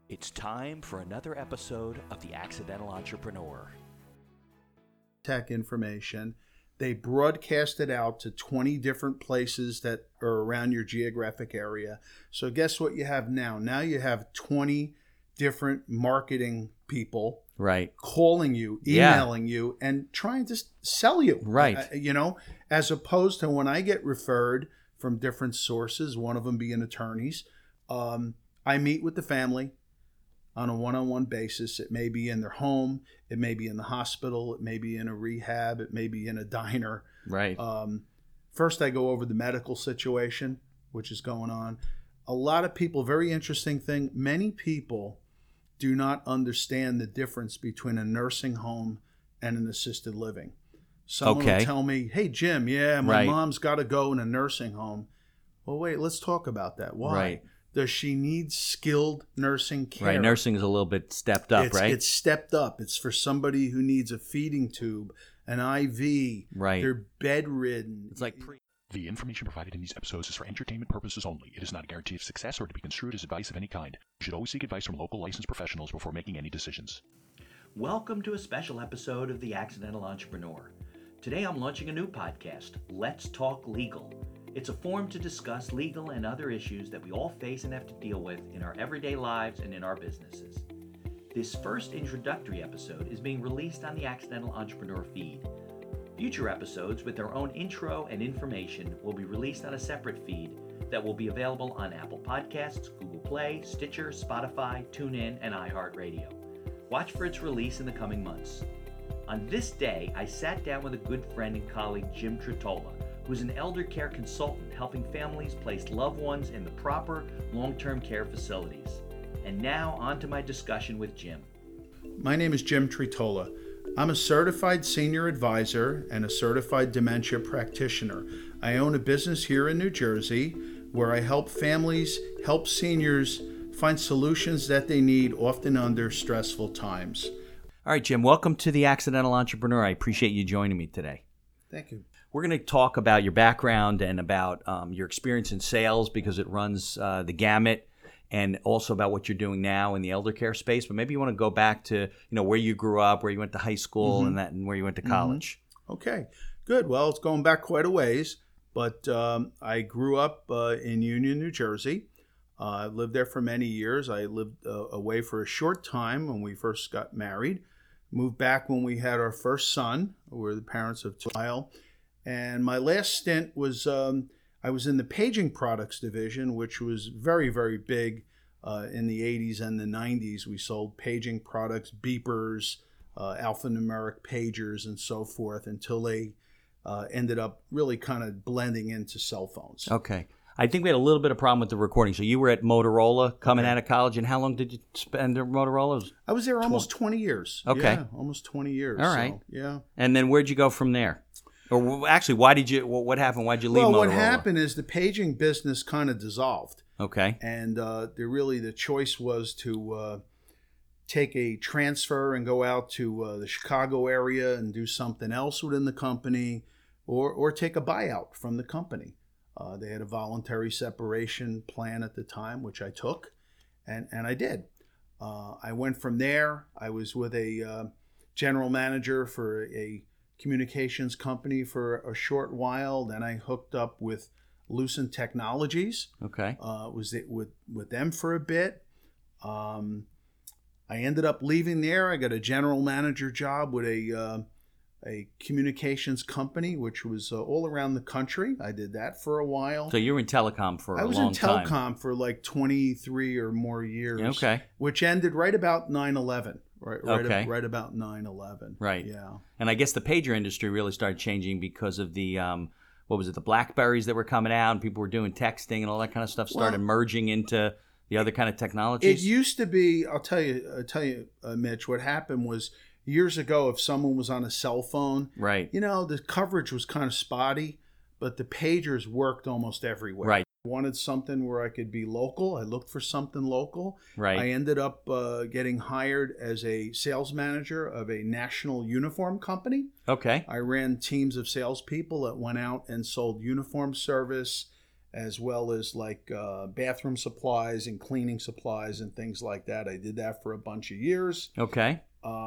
It's time for another episode of The Accidental Entrepreneur. Tech information. They broadcast it out to 20 different places that are around your geographic area. So guess what you have now? Now you have 20 different marketing people calling you, emailing you, and trying to sell you. As opposed to when I get referred from different sources, one of them being attorneys, I meet with the family on a one-on-one basis. It may be in their home, it may be in the hospital, it may be in a rehab, it may be in a diner. First, I go over the medical situation, which is going on. A lot of people, very interesting thing, many people do not understand the difference between a nursing home and an assisted living. Someone will tell me, hey, Jim, my mom's got to go in a nursing home. Well, wait, let's talk about that. Why? Does she need skilled nursing care? Right, nursing is a little bit stepped up, right? It's stepped up. It's for somebody who needs a feeding tube, an IV. Right. They're bedridden. It's like The information provided in these episodes is for entertainment purposes only. It is not a guarantee of success or to be construed as advice of any kind. You should always seek advice from local licensed professionals before making any decisions. Welcome to a special episode of The Accidental Entrepreneur. Today I'm launching a new podcast, Let's Talk Legal. It's a forum to discuss legal and other issues that we all face and have to deal with in our everyday lives and in our businesses. This first introductory episode is being released on the Accidental Entrepreneur feed. Future episodes with their own intro and information will be released on a separate feed that will be available on Apple Podcasts, Google Play, Stitcher, Spotify, TuneIn, and iHeartRadio. Watch for its release in the coming months. On this day, I sat down with a good friend and colleague, Jim Tritola, who's an elder care consultant helping families place loved ones in the proper long-term care facilities. And now on to my discussion with Jim. My name is Jim Tritola. I'm a certified senior advisor and a certified dementia practitioner. I own a business here in New Jersey where I help families, help seniors find solutions that they need, often under stressful times. All right, Jim, welcome to The Accidental Entrepreneur. I appreciate you joining me today. Thank you. We're going to talk about your background and about your experience in sales because it runs the gamut, and also about what you're doing now in the elder care space. But maybe you want to go back to where you grew up, where you went to high school, and where you went to college. Okay, good. Well, it's going back quite a ways, but I grew up in Union, New Jersey. I lived there for many years. I lived away for a short time when we first got married. Moved back when we had our first son. We're the parents of two. And my last stint was I was in the paging products division, which was very, very big in the 80s and the 90s. We sold paging products, beepers, alphanumeric pagers, and so forth until they ended up really kind of blending into cell phones. Okay. I think we had a little bit of problem with the recording. So you were at Motorola coming out of college, and how long did you spend at Motorola? I was there almost 20 years. Okay. Yeah, almost 20 years. All right. So, yeah. And then where'd you go from there? Or actually, what happened? Why'd you leave Motorola? Well, what happened is the paging business kind of dissolved. Okay. And the choice was to take a transfer and go out to the Chicago area and do something else within the company, or take a buyout from the company. They had a voluntary separation plan at the time, which I took, and I did. I went from there. I was with a general manager for a communications company for a short while. Then I hooked up with Lucent Technologies. Okay. Was it with them for a bit. I ended up leaving there. I got a general manager job with a communications company, which was all around the country. I did that for a while. So you were in telecom for a long time. I was in telecom for like 23 or more years. Okay. Which ended right about 9/11. Right about 9/11. Right. Yeah. And I guess the pager industry really started changing because of the the BlackBerries that were coming out, and people were doing texting and all that kind of stuff started merging into the other kind of technologies. It used to be. I'll tell you, Mitch. What happened was years ago, if someone was on a cell phone, right? The coverage was kind of spotty, but the pagers worked almost everywhere. Right. I wanted something where I could be local. I looked for something local. Right. I ended up getting hired as a sales manager of a national uniform company. Okay. I ran teams of salespeople that went out and sold uniform service as well as like bathroom supplies and cleaning supplies and things like that. I did that for a bunch of years. Okay.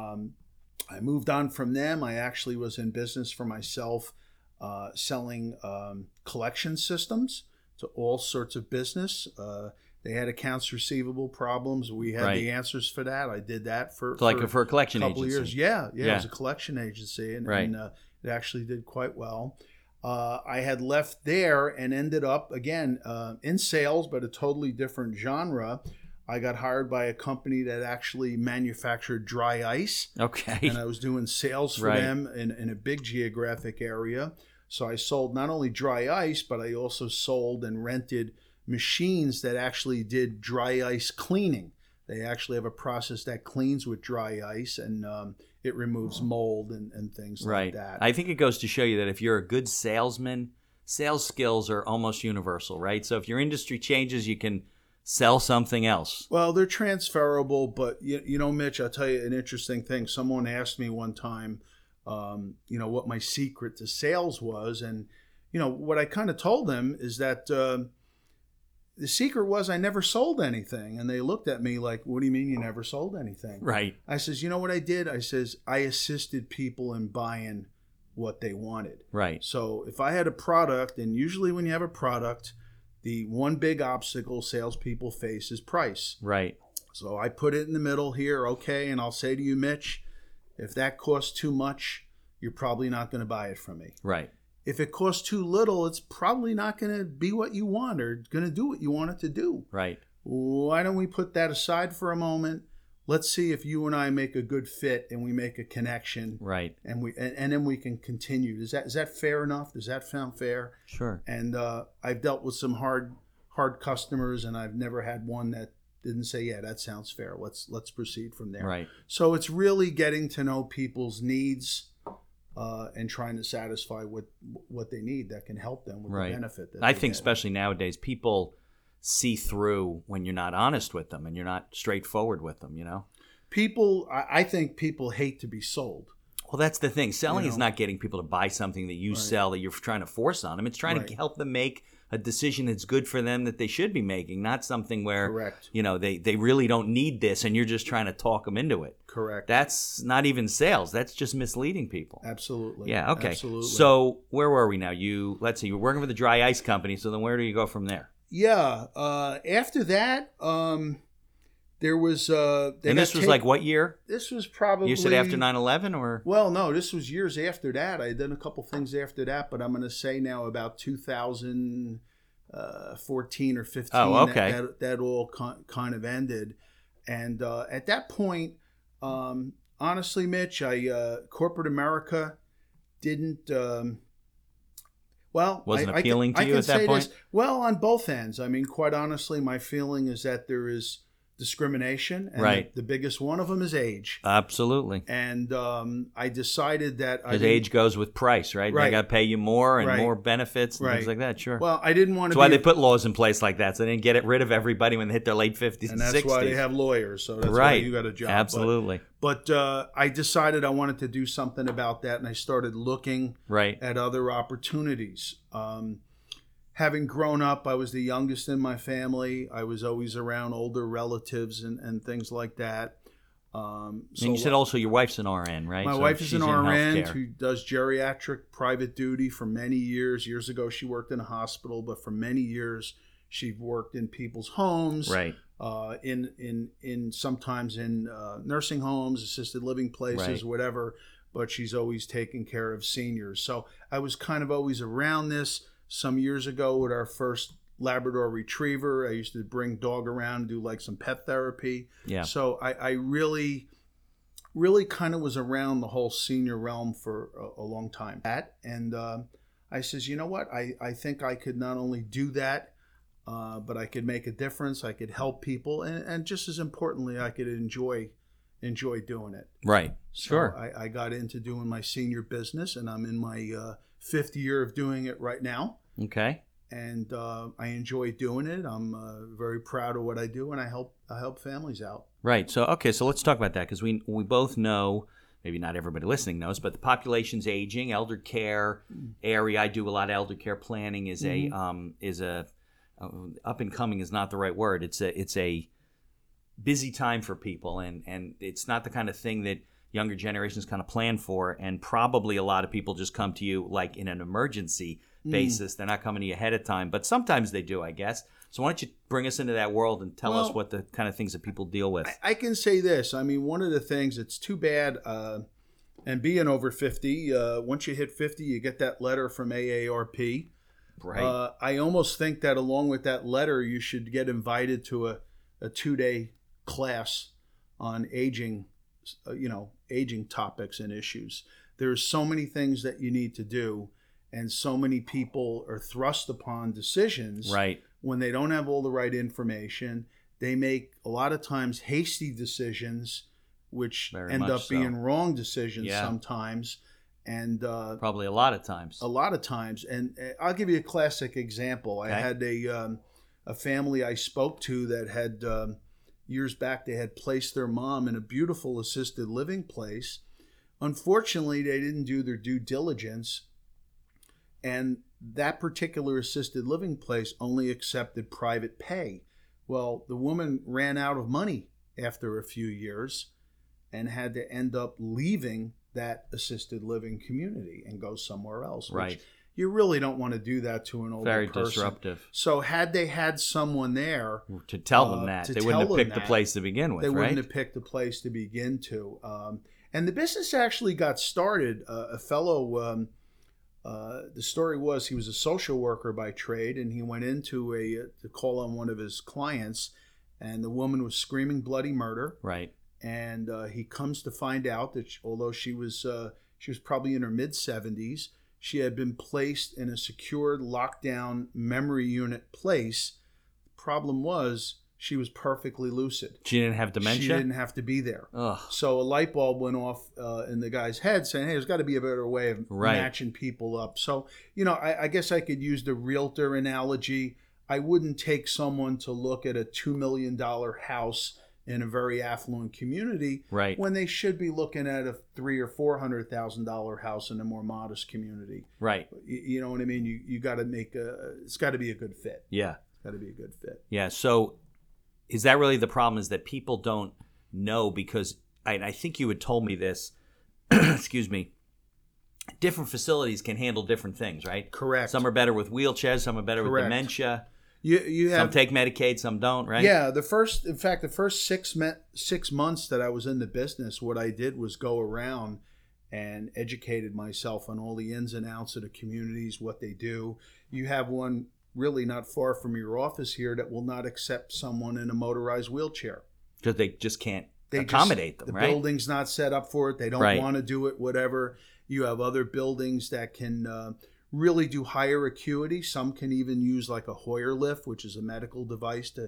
I moved on from them. I actually was in business for myself, selling collection systems to all sorts of business. They had accounts receivable problems. We had the answers for that. I did that for a collection a couple agency. of years. Yeah. It was a collection agency, and it actually did quite well. I had left there and ended up again in sales, but a totally different genre. I got hired by a company that actually manufactured dry ice. Okay. And I was doing sales for them in a big geographic area. So I sold not only dry ice, but I also sold and rented machines that actually did dry ice cleaning. They actually have a process that cleans with dry ice, and it removes mold and things like that. I think it goes to show you that if you're a good salesman, sales skills are almost universal, right? So if your industry changes, you can sell something else. Well, they're transferable, but you know, Mitch, I'll tell you an interesting thing. Someone asked me one time, what my secret to sales was, and what I kind of told them is that the secret was I never sold anything. And they looked at me like, what do you mean you never sold anything? Right. I says, you know what I did? I says, I assisted people in buying what they wanted. Right. So if I had a product, and usually when you have a product, the one big obstacle salespeople face is price. Right. So I put it in the middle here, okay, and I'll say to you, Mitch, if that costs too much, you're probably not going to buy it from me. Right. If it costs too little, it's probably not going to be what you want or going to do what you want it to do. Right. Why don't we put that aside for a moment? Let's see if you and I make a good fit and we make a connection. Right. And then we can continue. Is that fair enough? Does that sound fair? Sure. And I've dealt with some hard customers, and I've never had one that didn't say, yeah, that sounds fair. Let's proceed from there. Right. So it's really getting to know people's needs and trying to satisfy what they need that can help them with the benefit. That I they think get. especially nowadays, people see through when you're not honest with them and you're not straightforward with them, I think people hate to be sold. Well, that's the thing. Selling is not getting people to buy something that you sell that you're trying to force on them. It's trying to help them make a decision that's good for them that they should be making, not something where Correct. They really don't need this and you're just trying to talk them into it. Correct. That's not even sales. That's just misleading people. Absolutely. Yeah, okay. Absolutely. So where were we now? Let's see, you're working for the dry ice company, so then where do you go from there? Yeah. After that, there was... and this was like what year? This was probably... You said after 9/11 or? Well, no, this was years after that. I had done a couple things after that, but I'm going to say now about 2014 or 15. Oh, okay. That all kind of ended. And at that point, honestly, Mitch, corporate America didn't... wasn't appealing to you at that point? Well, on both ends. I mean, quite honestly, my feeling is that there is discrimination, and the biggest one of them is age. Absolutely. And I decided that because age goes with price, right? They got to pay you more and more benefits and things like that. Sure. Well, I didn't want to. That's why they put laws in place like that, so they didn't get rid of everybody when they hit their late 50s and 60s. And that's why they have lawyers. So that's why you got a job. Absolutely. But I decided I wanted to do something about that, and I started looking at other opportunities. Having grown up, I was the youngest in my family. I was always around older relatives and things like that. And you said also your wife's an RN, right? My wife is an RN who does geriatric private duty for many years. Years ago, she worked in a hospital, but for many years, she worked in people's homes. Right. In sometimes in nursing homes, assisted living places, whatever. But she's always taking care of seniors. So I was kind of always around this. Some years ago with our first Labrador Retriever, I used to bring dog around and do like some pet therapy. Yeah. So I really kind of was around the whole senior realm for a long time. And I says, you know what? I think I could not only do that, but I could make a difference. I could help people. And just as importantly, I could enjoy doing it. Right. So sure. I got into doing my senior business, and I'm in my 5th year of doing it right now. Okay. And I enjoy doing it. I'm very proud of what I do, and I help families out. Right. So let's talk about that, because we both know maybe not everybody listening knows, but the population's aging. Elder care area. I do a lot of elder care planning. Is a up and coming is not the right word. It's a busy time for people, and it's not the kind of thing that younger generations kind of plan for. And probably a lot of people just come to you like in an emergency basis. They're not coming to you ahead of time, but sometimes they do, I guess. So why don't you bring us into that world and tell us what the kind of things that people deal with? I can say this. I mean, one of the things, it's too bad, and being over 50, once you hit 50, you get that letter from AARP. Right. I almost think that along with that letter, you should get invited to a 2-day class on aging, aging topics and issues. There's so many things that you need to do, and so many people are thrust upon decisions. Right. When they don't have all the right information. They make a lot of times hasty decisions, which Very end much up so. being wrong decisions sometimes. And Probably a lot of times. And I'll give you a classic example. Okay. I had a family I spoke to that had years back, they had placed their mom in a beautiful assisted living place. Unfortunately, they didn't do their due diligence, and that particular assisted living place only accepted private pay. Well, the woman ran out of money after a few years and had to end up leaving that assisted living community and go somewhere else. Right. Which you really don't want to do that to an older Very person. disruptive. So had they had someone there To tell them that. to They wouldn't have tell picked them the that, place to begin with, they right? wouldn't have picked a place to begin to. And the business actually got started. A fellow, the story was he was a social worker by trade, and he went into to call on one of his clients, and the woman was screaming bloody murder. Right. And he comes to find out that although she was probably in her mid-70s, she had been placed in a secured lockdown memory unit place. Problem was, she was perfectly lucid. She didn't have dementia? She didn't have to be there. Ugh. So a light bulb went off in the guy's head saying, hey, there's got to be a better way of matching people up. So, I guess I could use the realtor analogy. I wouldn't take someone to look at a $2 million house in a very affluent community, right, when they should be looking at a $300,000 or $400,000 house in a more modest community. Right. You know what I mean? You got to it's got to be a good fit. Yeah. It's got to be a good fit. Yeah. So is that really the problem, is that people don't know? Because I think you had told me this, excuse me, different facilities can handle different things, right? Correct. Some are better with wheelchairs, some are better with Correct. dementia. You have, some take Medicaid, some don't, right? Yeah, the first 6 months that I was in the business, what I did was go around and educated myself on all the ins and outs of the communities, what they do. You have one really not far from your office here that will not accept someone in a motorized wheelchair. Because they just can't They accommodate them, the right? The building's not set up for it. They don't Right. want to do it, whatever. You have other buildings that can really do higher acuity. Some can even use like a Hoyer lift, which is a medical device to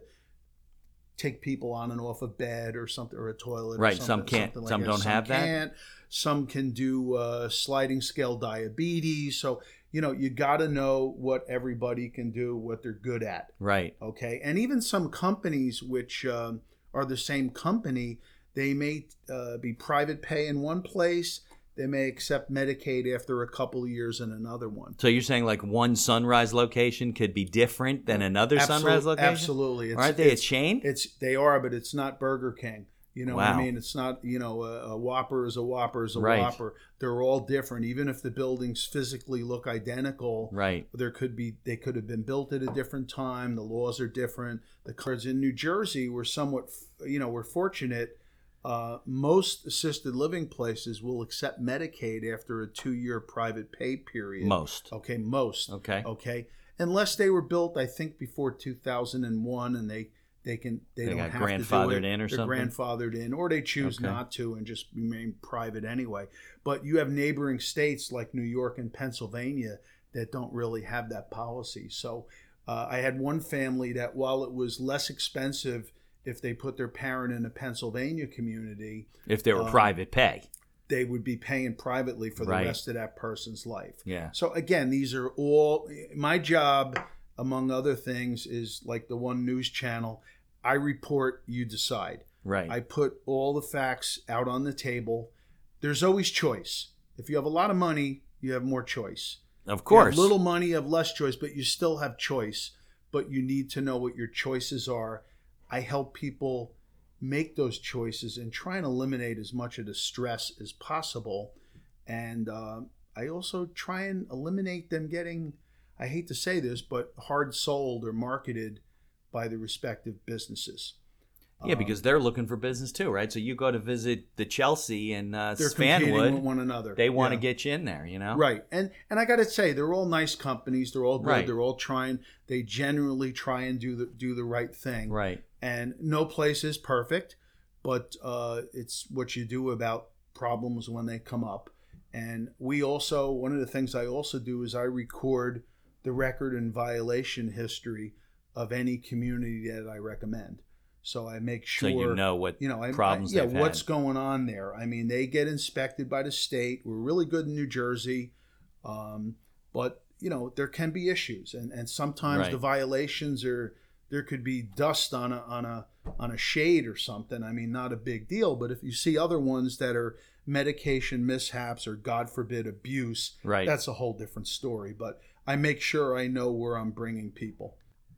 take people on and off a bed or something, or a toilet. Right. Or something, Some can't. something like Some that. don't have that. Can't. Some can do sliding scale diabetes. So you got to know what everybody can do, what they're good at. Right. Okay. And even some companies which are the same company, they may be private pay in one place. They may accept Medicaid after a couple of years in another one. So you're saying like one Sunrise location could be different than another Sunrise location? Absolutely. Aren't they a chain? They are, but it's not Burger King. You know what Wow. I mean? It's not, a Whopper is a Whopper is a Right. Whopper. They're all different. Even if the buildings physically look identical, Right. they could have been built at a different time. The laws are different. The cards in New Jersey were somewhat, we're fortunate. Most assisted living places will accept Medicaid after a 2-year private pay period. Most. Okay, most. Okay. Okay. Unless they were built, I think, before 2001, and they don't got have to grandfathered do it. in or They're something? grandfathered in, or they choose Okay. not to and just remain private anyway. But you have neighboring states like New York and Pennsylvania that don't really have that policy. So I had one family that, while it was less expensive if they put their parent in a Pennsylvania community, If they were private pay. they would be paying privately for the Right. rest of that person's life. Yeah. So again, these are all my job, among other things, is like the one news channel. I report, you decide. Right. I put all the facts out on the table. there's always choice. If you have a lot of money, you have more choice. Of course. You have little money, you have less choice, but you still have choice. But you need to know what your choices are. I help people make those choices and try and eliminate as much of the stress as possible. And I also try and eliminate them getting, I hate to say this, but hard sold or marketed by the respective businesses. Yeah, because they're looking for business too, right? So you go to visit the Chelsea and They're competing Spanwood, with one another. they want to get you in there, you know? Right. And I got to say, they're all nice companies. They're all good. Right. They're all trying. They generally try and do the right thing. Right. And no place is perfect, but it's what you do about problems when they come up. And we also, one of the things I also do is I record the record and violation history of any community that I recommend. So I make sure, So you know what problems they've what's had. going on there. I mean, they get inspected by the state. We're really good in New Jersey, but there can be issues, and sometimes Right. the violations are, there could be dust on a shade or something. I mean, not a big deal, but if you see other ones that are medication mishaps or, God forbid, abuse, Right. that's a whole different story. But I make sure I know where I'm bringing people.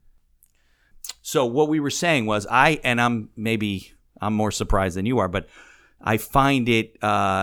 So what we were saying was I'm more surprised than you are, but I find it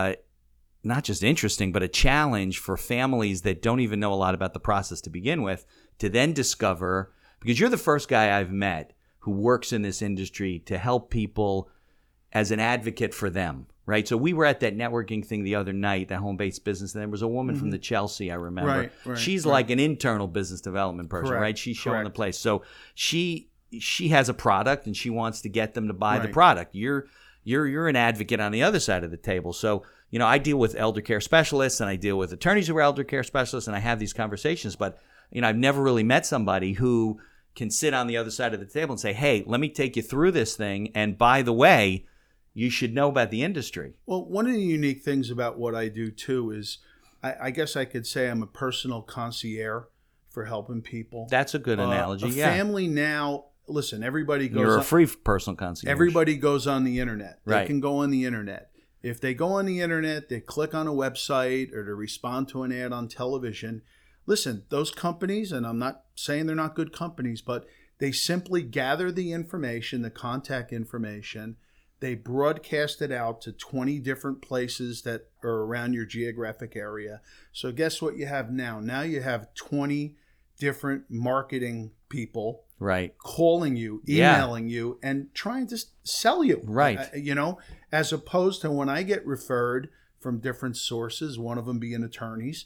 not just interesting, but a challenge for families that don't even know a lot about the process to begin with to then discover, because you're the first guy I've met who works in this industry to help people as an advocate for them, right? So we were at that networking thing the other night, that home-based business, and there was a woman from the Chelsea, I remember. Right, She's right. like an internal business development person, Correct, right? She's showing correct. the place. So she has a product and she wants to get them to buy the Right. product. You're an advocate on the other side of the table. So, I deal with elder care specialists and I deal with attorneys who are elder care specialists, and I have these conversations, but I've never really met somebody who can sit on the other side of the table and say, "Hey, let me take you through this thing, and by the way, you should know about the industry." Well, one of the unique things about what I do too is I guess I could say I'm a personal concierge for helping people. That's a good analogy. A Yeah. family now, listen, everybody goes You're a on, free personal concierge. everybody goes on the internet. They Right. can go on the internet. If they go on the internet, they click on a website or to respond to an ad on television. Listen, those companies, and I'm not saying they're not good companies, but they simply gather the information, the contact information. They broadcast it out to 20 different places that are around your geographic area. So guess what you have now? Now you have 20 different marketing people Right. calling you, Yeah. emailing you, and trying to sell you. Right. As opposed to when I get referred from different sources, one of them being attorneys,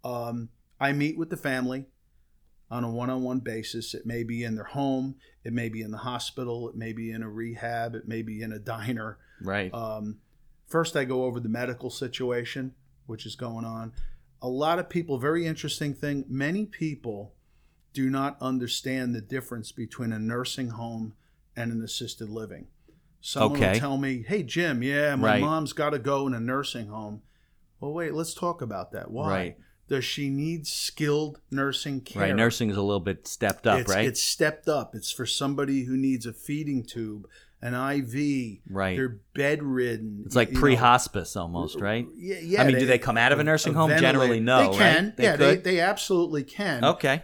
I meet with the family on a one-on-one basis. It may be in their home, it may be in the hospital, it may be in a rehab, it may be in a diner. Right. First, I go over the medical situation, which is going on. A lot of people, very interesting thing, many people do not understand the difference between a nursing home and an assisted living. Someone Okay. will tell me, "Hey, Jim, yeah, my Right. mom's got to go in a nursing home." Well, wait, let's talk about that. Why? Right. Does she need skilled nursing care? Right. Nursing is a little bit stepped up, right? It's stepped up. It's for somebody who needs a feeding tube, an IV. Right. They're bedridden. It's like you know. pre-hospice almost, right? Yeah. I mean, do they come out of a nursing home? Generally, no, They can. right? Yeah, could? they absolutely can. Okay.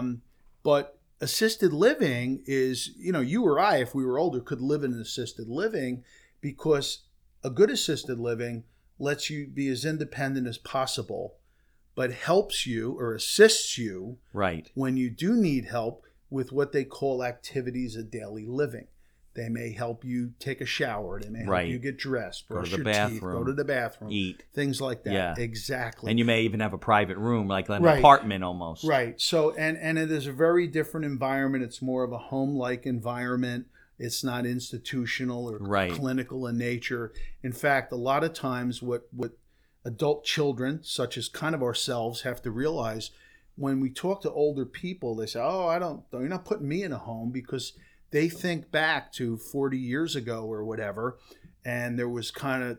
But assisted living is, you or I, if we were older, could live in an assisted living because a good assisted living lets you be as independent as possible, but helps you or assists you Right. when you do need help with what they call activities of daily living. They may help you take a shower. They may help Right. you get dressed, Go to brush the your teeth, bathroom, go to the bathroom, eat. things like that. Yeah. Exactly. And you may even have a private room, like an Right. apartment almost. Right. So, and it is a very different environment. It's more of a home-like environment. It's not institutional or Right. clinical in nature. In fact, a lot of times what adult children, such as kind of ourselves, have to realize when we talk to older people, they say, "Oh, you're not putting me in a home," because they think back to 40 years ago or whatever, and there was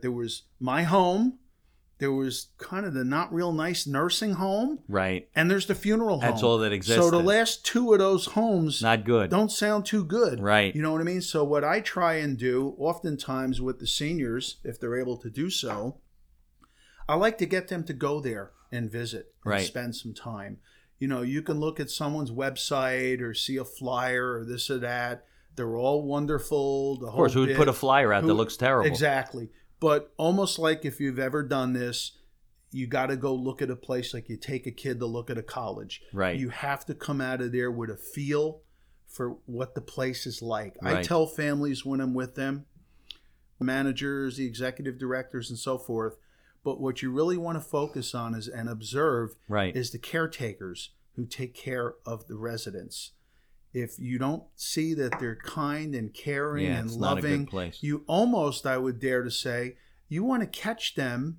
my home, there was kind of the not real nice nursing home, Right. and there's the funeral home. That's all that existed. So the last two of those homes Not good. don't sound too good. Right. You know what I mean? So what I try and do, oftentimes with the seniors, if they're able to do so, I like to get them to go there and visit and Right. spend some time. You know, you can look at someone's website or see a flyer or this or that. They're all wonderful. The Of course, who would put a flyer out that looks terrible? Exactly. But almost like if you've ever done this, you got to go look at a place like you take a kid to look at a college. Right. You have to come out of there with a feel for what the place is like. I Right. tell families when I'm with them, managers, the executive directors, and so forth. But what you really want to focus on is and observe Right. is the caretakers who take care of the residents. If you don't see that they're kind and caring Yeah, and it's not a good loving, place. you almost, I would dare to say, you want to catch them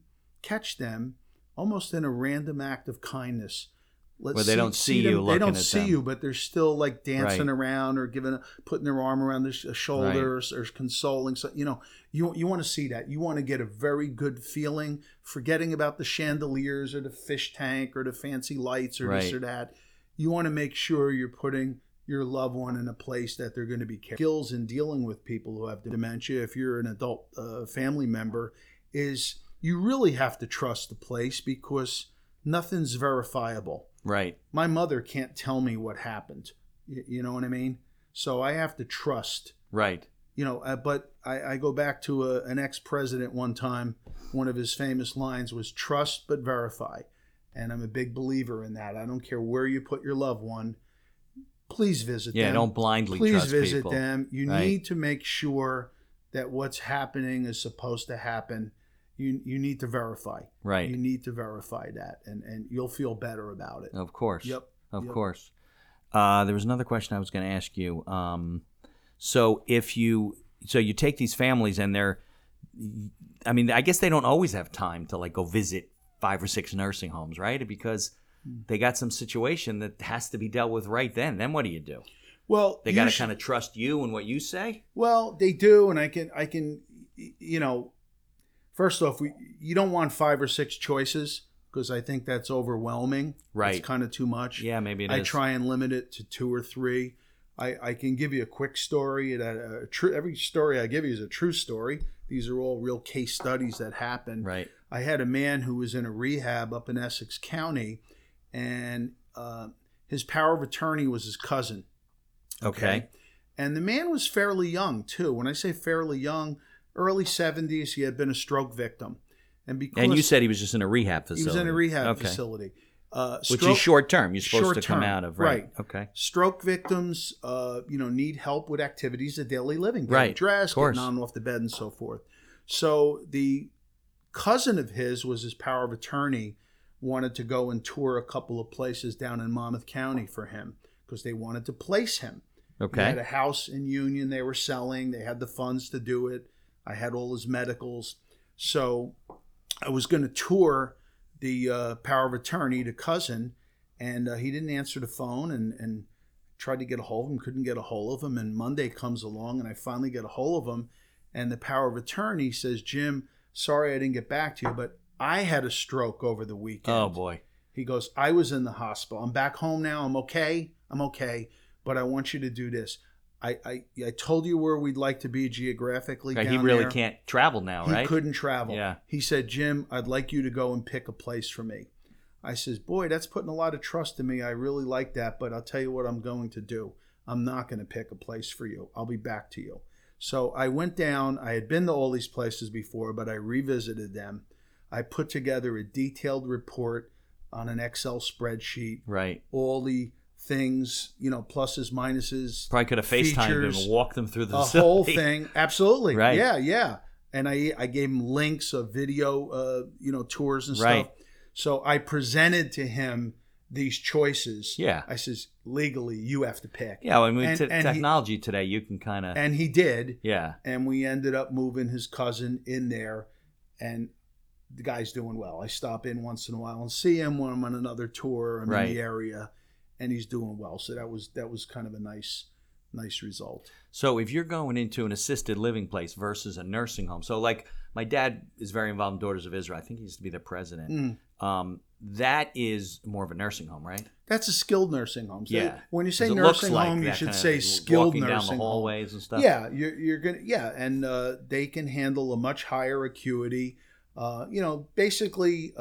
almost in a random act of kindness. Where they don't see you them. They looking don't at see them. you, but they're still like dancing Right. around or putting their arm around their shoulders or consoling. So you want to see that. You want to get a very good feeling, forgetting about the chandeliers or the fish tank or the fancy lights or this Right. or that. You want to make sure you're putting your loved one in a place that they're going to be careful. Skills in dealing with people who have dementia, if you're an adult family member, is you really have to trust the place because nothing's verifiable. Right. My mother can't tell me what happened. You know what I mean? So I have to trust. Right. But I go back to an ex-president one time. One of his famous lines was trust but verify. And I'm a big believer in that. I don't care where you put your loved one. Please visit them. Yeah, don't blindly Please trust visit people. them. You Right. need to make sure that what's happening is supposed to happen. You need to verify. Right. You need to verify that, and you'll feel better about it. Of course. Yep. Of Yep. course. There was another question I was going to ask you. So you take these families and I guess they don't always have time to like go visit 5 or 6 nursing homes, right? Because they got some situation that has to be dealt with right then. Then what do you do? Well, They got to kind of trust you and what you say? Well, they do, and I can, first off, you don't want 5 or 6 choices because I think that's overwhelming. Right. It's kind of too much. Yeah, maybe it I is. try and limit it to 2 or 3. I can give you a quick story. Every story I give you is a true story. These are all real case studies that happened. Right. I had a man who was in a rehab up in Essex County, and his power of attorney was his cousin. Okay. And the man was fairly young, too. When I say fairly young, early 70s, he had been a stroke victim. And you said he was just in a rehab facility. he was in a rehab Okay. facility. Which is short term. You're supposed to short-term, come out of. Right. right. Okay. Stroke victims, need help with activities of daily living. Getting Right, dressed, of course. getting on and off the bed, and so forth. So the cousin of his was his power of attorney, wanted to go and tour a couple of places down in Monmouth County for him because they wanted to place him. Okay. He had a house in Union they were selling. They had the funds to do it. I had all his medicals. So I was going to tour the power of attorney to cousin, and he didn't answer the phone and tried to get a hold of him, couldn't get a hold of him. And Monday comes along, and I finally get a hold of him, and the power of attorney says, Jim, sorry I didn't get back to you, but I had a stroke over the weekend. Oh, boy. He goes, I was in the hospital. I'm back home now. I'm okay. But I want you to do this. I told you where we'd like to be geographically. Right, down he really there. can't travel now, right? He couldn't travel. Yeah. He said, Jim, I'd like you to go and pick a place for me. I says, boy, that's putting a lot of trust in me. I really like that, but I'll tell you what I'm going to do. I'm not going to pick a place for you. I'll be back to you. So I went down. I had been to all these places before, but I revisited them. I put together a detailed report on an Excel spreadsheet. Right. All the things, pluses, minuses. Probably could have FaceTimed him features, and walked them through the a facility. whole thing. Absolutely. Right. Yeah. And I gave him links of video, tours and Right. stuff. So I presented to him these choices. Yeah. I says, legally, you have to pick. Yeah, I mean, And- and he- technology today, you can kind of. And he did. Yeah. And we ended up moving his cousin in there, and the guy's doing well. I stop in once in a while and see him when I'm on another tour. I'm Right. in the area, and he's doing well. So that was kind of a nice result. So if you're going into an assisted living place versus a nursing home, so like my dad is very involved in Daughters of Israel. I think he used to be the president. That is more of a nursing home, right? That's a skilled nursing home. So Yeah. when you say 'Cause it looks nursing like home, you that should kind of say skilled walking nursing down the home. hallways and stuff. Yeah, you're gonna and they can handle a much higher acuity. Basically,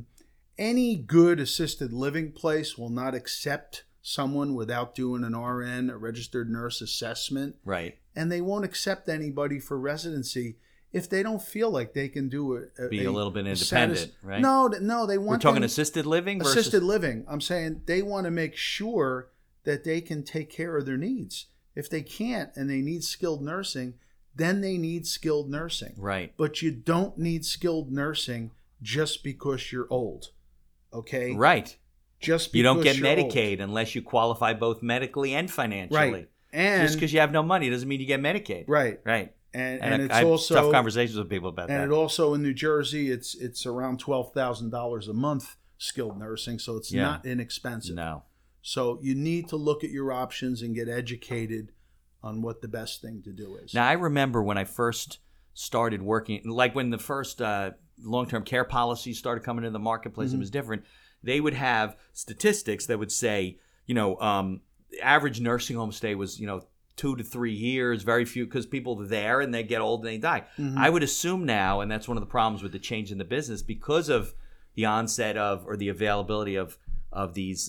any good assisted living place will not accept someone without doing an RN, a registered nurse assessment. Right. And they won't accept anybody for residency if they don't feel like they can do Be a little bit independent, right? No, they want. We're talking assisted living versus assisted living. I'm saying they want to make sure that they can take care of their needs. If they can't and they need skilled nursing, then they need skilled nursing. Right. But you don't need skilled nursing just because you're old. Okay? Right. Just because you don't get you're Medicaid old. unless you qualify both medically and financially. Right. And just because you have no money doesn't mean you get Medicaid. Right. Right. And it's I have also tough conversations with people about and that. it also in New Jersey it's around $12,000 a month skilled nursing, so it's not inexpensive. No. So you need to look at your options and get educated on what the best thing to do is. Now I remember when I first started working, like when the first long-term care policies started coming into the marketplace, it was different. They would have statistics that would say, the average nursing home stay was, 2 to 3 years, very few, because people are there and they get old and they die. I would assume now, and that's one of the problems with the change in the business, because of the onset of or the availability of these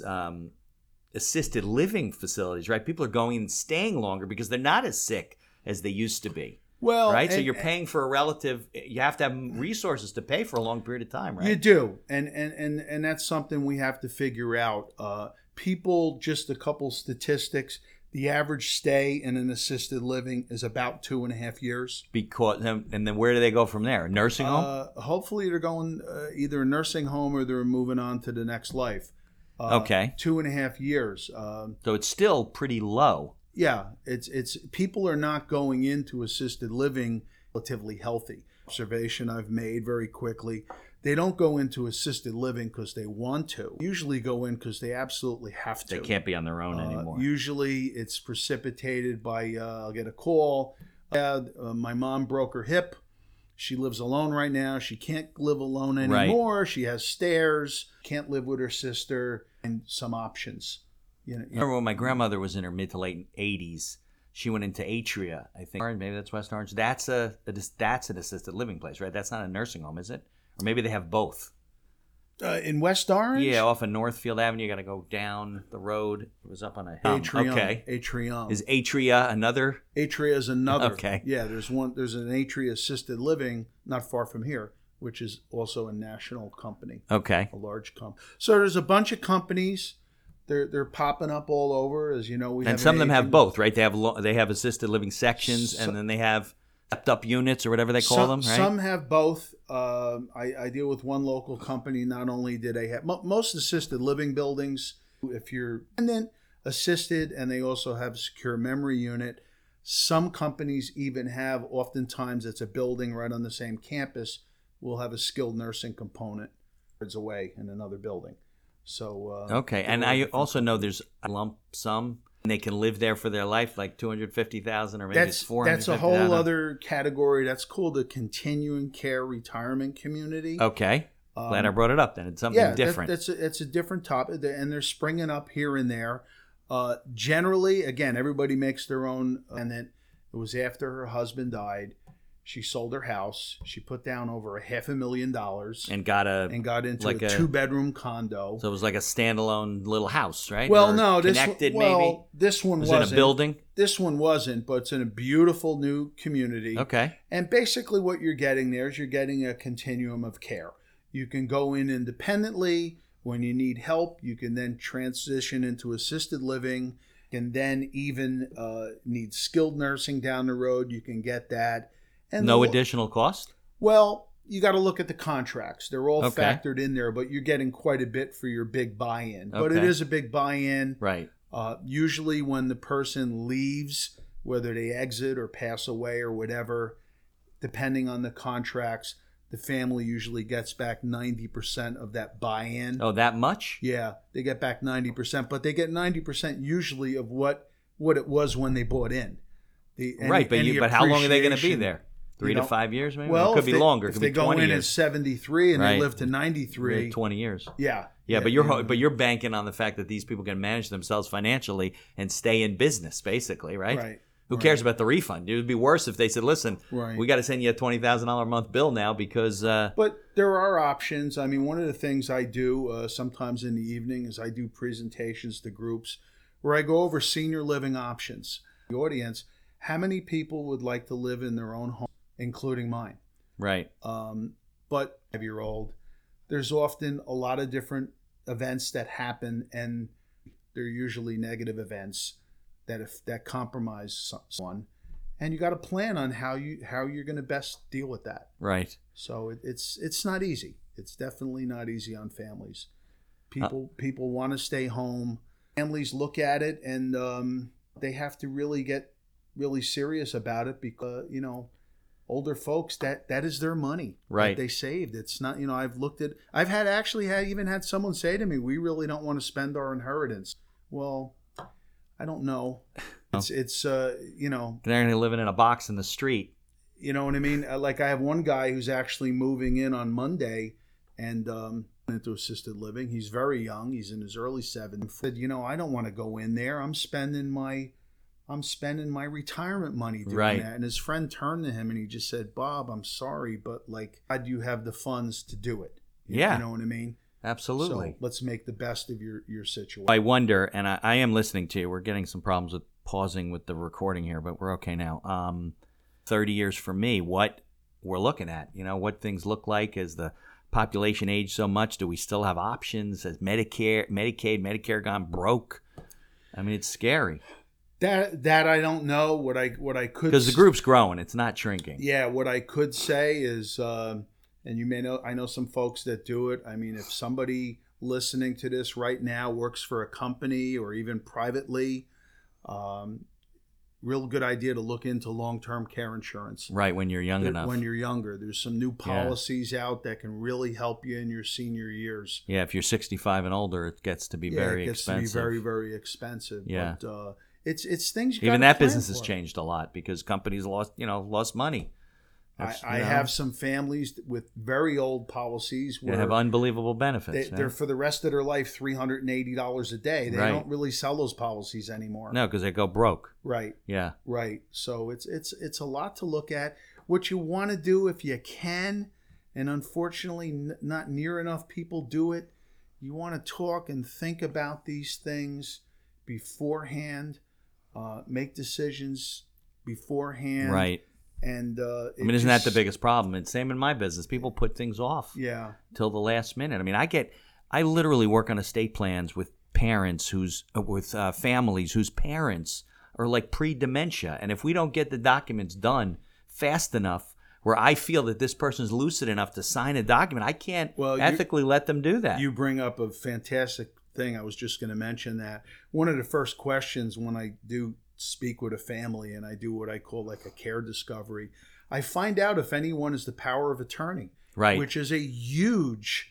assisted living facilities, right? People are going and staying longer because they're not as sick as they used to be. Well, right. So you're paying for a relative. You have to have resources to pay for a long period of time, right? You do, and that's something we have to figure out. People, just a couple statistics. The average stay in an assisted living is about 2.5 years. Because and then where do they go from there? A nursing home? Hopefully, they're going either a nursing home or they're moving on to the next life. Okay. 2.5 years. So it's still pretty low. Yeah, it's people are not going into assisted living relatively healthy. Observation I've made very quickly. They don't go into assisted living because they want to. Usually go in because they absolutely have to. They can't be on their own anymore. Usually it's precipitated by I'll get a call. My mom broke her hip. She lives alone right now. She can't live alone anymore. Right. She has stairs. Can't live with her sister. And some options. I remember when my grandmother was in her mid to late 80s. She went into Atria, I think. Maybe that's West Orange. That's an assisted living place, right? That's not a nursing home, is it? Or maybe they have both. In West Orange? Yeah, off of Northfield Avenue. You got to go down the road. It was up on a hill. Atrium. Okay. Atrium. Is Atria another? Atria is another. Okay. Yeah, there's an Atria assisted living not far from here, which is also a national company. Okay. A large company. So there's a bunch of companies. They're popping up all over, as you know. And some of them have both, right? They have assisted living sections, and then they have stepped up units or whatever they call them, right? Some have both. I deal with one local company. Not only do they have most assisted living buildings, if you're independent, assisted, and they also have a secure memory unit. Some companies even have, oftentimes it's a building right on the same campus, will have a skilled nursing component away in another building. So okay, and I also know there's a lump sum, and they can live there for their life, like $250,000 or maybe it's $450,000. That's a whole other category. That's called the continuing care retirement community. Okay, glad I brought it up. Then it's something different. It's a different topic, and they're springing up here and there. Generally, again, everybody makes their own. And then it was after her husband died. She sold her house. She put down over $500,000 and got into like a 2-bedroom condo. So it was like a standalone little house, right? Well, or no, this one wasn't. Was it a building? This one wasn't, but it's in a beautiful new community. Okay. And basically, what you're getting there is you're getting a continuum of care. You can go in independently. When you need help, you can then transition into assisted living. And then even need skilled nursing down the road, you can get that. And no additional cost? Well, you got to look at the contracts. They're all factored in there, but you're getting quite a bit for your big buy-in. But it is a big buy-in. Right. Usually when the person leaves, whether they exit or pass away or whatever, depending on the contracts, the family usually gets back 90% of that buy-in. Oh, that much? Yeah, they get back 90%, but they get 90% usually of what it was when they bought in. But how long are they going to be there? 3 to 5 years, maybe? Well, it could be longer. It could be 20 years. If they go in at 73 and they live to 93. 20 years. Yeah. Yeah, but you're banking on the fact that these people can manage themselves financially and stay in business, basically, right? Right. Who cares about the refund? It would be worse if they said, listen, Right. we got to send you a $20,000 a month bill now because But there are options. I mean, one of the things I do sometimes in the evening is I do presentations to groups where I go over senior living options. The audience, how many people would like to live in their own home, including mine? right. But 5-year-old, there's often a lot of different events that happen, and they're usually negative events that compromise someone, and you got to plan on how you're going to best deal with that. Right. So it's not easy. It's definitely not easy on families. People want to stay home. Families look at it, and they have to really get really serious about it because older folks, that is their money Right. that they saved. It's not, I've even had someone say to me, we really don't want to spend our inheritance. Well, I don't know. It's They're going to living in a box in the street. you know what I mean? Like I have one guy who's actually moving in on Monday and into assisted living. He's very young. He's in his early 70s. Said, I don't want to go in there. I'm spending my retirement money doing Right. that. And his friend turned to him and he just said, Bob, I'm sorry, but how do you have the funds to do it? Yeah. You know what I mean? Absolutely. So let's make the best of your situation. I wonder, and I am listening to you. We're getting some problems with pausing with the recording here, but we're okay now. 30 years for me, what we're looking at, what things look like as the population aged so much. Do we still have options? Has Medicare gone broke? I mean, it's scary. That I don't know. What I could, Because the group's growing. It's not shrinking. Yeah, what I could say is, and you may know, I know some folks that do it. I mean, if somebody listening to this right now works for a company or even privately, real good idea to look into long-term care insurance. Right, when you're young enough. When you're younger, there's some new policies out that can really help you in your senior years. Yeah, if you're 65 and older, it gets to be very it gets expensive. to be very, very expensive. Yeah. But it's things you Even gotta that plan business has for. changed a lot because companies lost money. I have some families with very old policies They where have unbelievable benefits. they're for the rest of their life $380 a day. They Right. don't really sell those policies anymore. No, because they go broke. Right, Yeah. right. So it's a lot to look at. What you want to do if you can, and unfortunately not near enough people do it, you want to talk and think about these things beforehand, make decisions beforehand. Right. And Isn't that the biggest problem? It's same in my business. People put things off Yeah. till the last minute. I mean, I literally work on estate plans with parents with families whose parents are like pre-dementia, and if we don't get the documents done fast enough, where I feel that this person's lucid enough to sign a document, I can't ethically let them do that. You bring up a fantastic thing. I was just going to mention that one of the first questions when I do speak with a family and I do what I call like a care discovery, I find out if anyone is the power of attorney, Right. which is a huge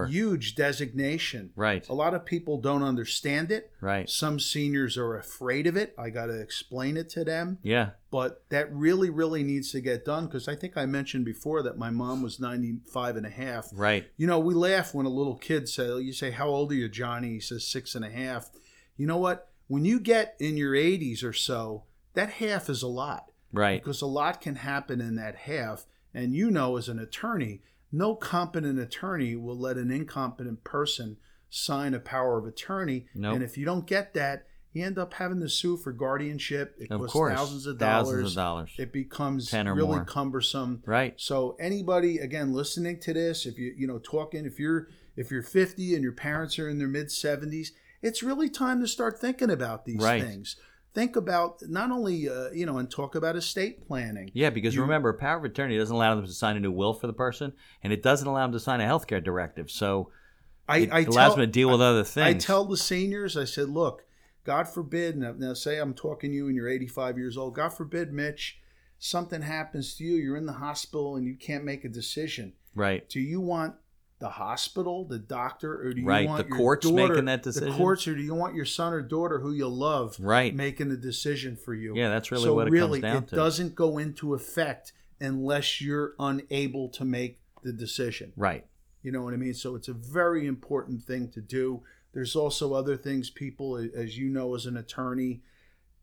designation. Right. A lot of people don't understand it. Right. Some seniors are afraid of it. I got to explain it to them. Yeah. But that really, really needs to get done because I think I mentioned before that my mom was 95 and a half. Right. We laugh when a little kid you say, how old are you, Johnny? He says 6.5. You know what? When you get in your 80s or so, that half is a lot. Right. Because a lot can happen in that half. And as an attorney, no competent attorney will let an incompetent person sign a power of attorney. Nope. And if you don't get that, you end up having to sue for guardianship. It Of costs course. thousands of Thousands dollars. of dollars. It becomes 10 or really more. cumbersome. Right. So anybody, again, listening to this, if talking, if you're 50 and your parents are in their mid 70s, it's really time to start thinking about these Right. things. Think about not only, and talk about estate planning. Yeah, because remember, a power of attorney doesn't allow them to sign a new will for the person, and it doesn't allow them to sign a healthcare directive. So it allows them to deal with other things. I tell the seniors, I said, look, God forbid, now say I'm talking to you and you're 85 years old. God forbid, Mitch, something happens to you. You're in the hospital and you can't make a decision. Right. Do you want the hospital, the doctor, or do you Right, want the your courts daughter, making that decision? The courts, or do you want your son or daughter who you love Right. making the decision for you? Yeah, that's really so what it really, comes down it to. doesn't go into effect unless you're unable to make the decision. Right. You know what I mean? So it's a very important thing to do. There's also other things people, as you know, as an attorney,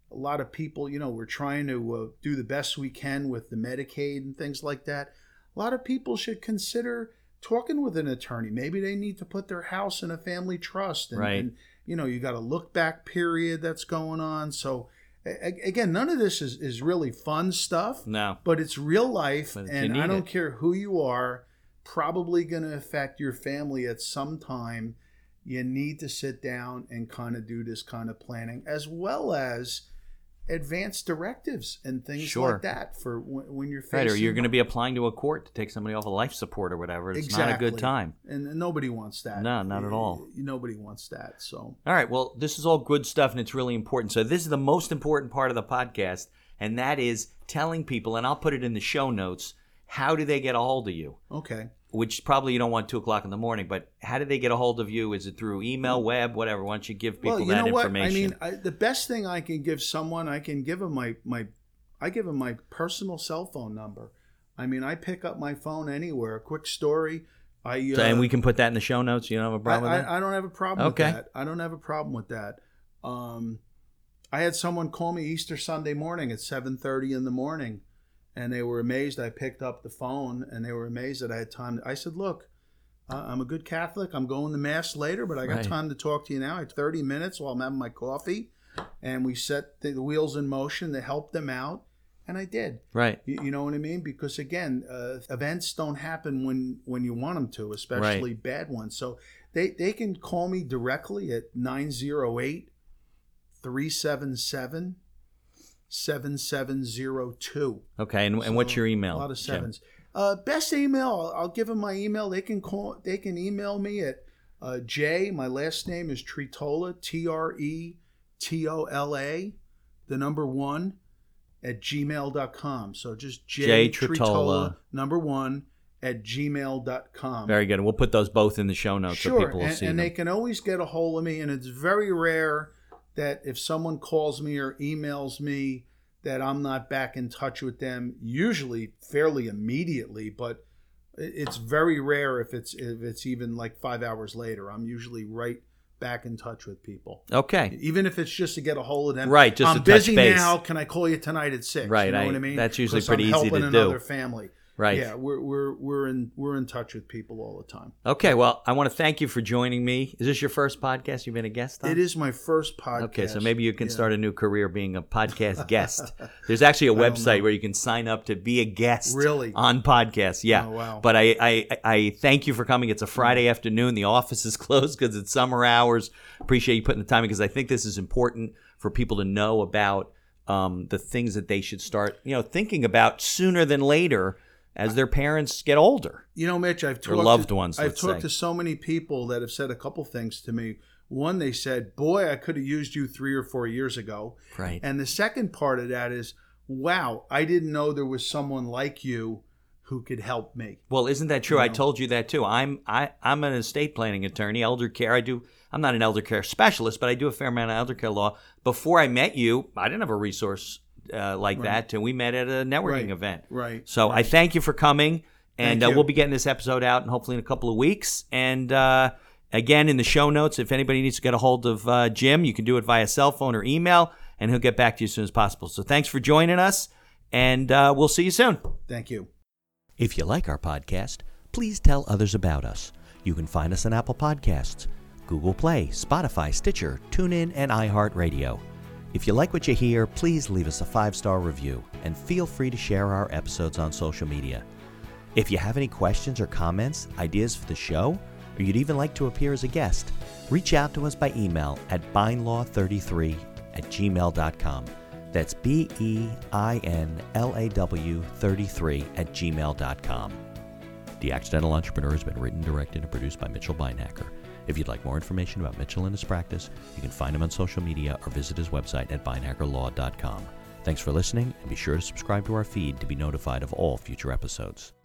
a lot of people, we're trying to do the best we can with the Medicaid and things like that. A lot of people should consider talking with an attorney. Maybe they need to put their house in a family trust. And, Right. and you got a look back period that's going on. So again, none of this is really fun stuff. No. But it's real life. But you And need I don't it. care who you are, probably going to affect your family at some time. You need to sit down and kind of do this kind of planning, as well as advanced directives and things Sure. like that for when you're facing. Right, or you're going to be applying to a court to take somebody off a life support or whatever. It's not a good time. And nobody wants that. No, not at all. Nobody wants that. So All right, well, this is all good stuff, and it's really important. So this is the most important part of the podcast, and that is telling people, and I'll put it in the show notes, how do they get a hold of you? okay. Which probably you don't want 2 o'clock in the morning, but how do they get a hold of you? Is it through email, web, whatever? Why don't you give people Well, you that know what? information? I mean, the best thing I can give someone, I can give them I give them my personal cell phone number. I mean, I pick up my phone anywhere. A quick story. And we can put that in the show notes. You don't have a problem with that? I don't have a problem Okay. with that. I don't have a problem with that. I had someone call me Easter Sunday morning at 7:30 in the morning, and they were amazed I picked up the phone, and they were amazed that I had time. I said, look, I'm a good Catholic. I'm going to Mass later, but I got Right. time to talk to you now. I had 30 minutes while I'm having my coffee, and we set the wheels in motion to help them out, and I did. Right. You know what I mean? Because again, events don't happen when you want them to, especially bad ones. So they can call me directly at 908-377-7702. Okay, and what's your email? A lot of Jim? sevens. Best email. I'll give them my email. They can call. They can email me at J. My last name is Tretola. TRETOLA. The number 1 at gmail.com. So just J. Tretola, Tretola. number 1 at gmail.com. Very good. And we'll put those both in the show notes so Sure, people will see and them. they can always get a hold of me. And it's very rare that if someone calls me or emails me that I'm not back in touch with them, usually fairly immediately, but it's very rare if it's even like 5 hours later. I'm usually right back in touch with people. Okay. Even if it's just to get a hold of them. Right, just I'm to touch busy base. now. Can I call you tonight at 6? Right, You know what I mean? that's usually 'Cause pretty I'm easy helping to do. another family. Right. Yeah, we're in touch with people all the time. Okay, well, I want to thank you for joining me. Is this your first podcast you've been a guest on? It is my first podcast. Okay, so maybe you can Yeah. start a new career being a podcast guest. There's actually a website know. where you can sign up to be a guest Really? on podcasts. Yeah. Oh, wow. But I thank you for coming. It's a Friday afternoon. The office is closed because it's summer hours. Appreciate you putting the time in because I think this is important for people to know about the things that they should start, thinking about sooner than later as their parents get older. You know, Mitch, I've talked loved ones, I've let's talked say. to so many people that have said a couple things to me. One, they said, "Boy, I could have used you 3 or 4 years ago." Right. And the second part of that is, "Wow, I didn't know there was someone like you who could help me." Well, isn't that true? You I know. told you that too. I'm an estate planning attorney, elder care. I'm not an elder care specialist, but I do a fair amount of elder care law. Before I met you, I didn't have a resource like that, and we met at a networking Right. event. Right. So I thank you for coming, and Thank you. we'll be getting this episode out, and hopefully in a couple of weeks. And again, in the show notes, if anybody needs to get a hold of Jim, you can do it via cell phone or email, and he'll get back to you as soon as possible. So thanks for joining us, and we'll see you soon. Thank you. If you like our podcast, please tell others about us. You can find us on Apple Podcasts, Google Play, Spotify, Stitcher, TuneIn, and iHeartRadio. If you like what you hear, please leave us a 5-star review and feel free to share our episodes on social media. If you have any questions or comments, ideas for the show, or you'd even like to appear as a guest, reach out to us by email at beinlaw33@gmail.com. That's BEINLAW33@gmail.com. The Accidental Entrepreneur has been written, directed, and produced by Mitchell Beinhacker. If you'd like more information about Mitchell and his practice, you can find him on social media or visit his website at beinhackerlaw.com. Thanks for listening, and be sure to subscribe to our feed to be notified of all future episodes.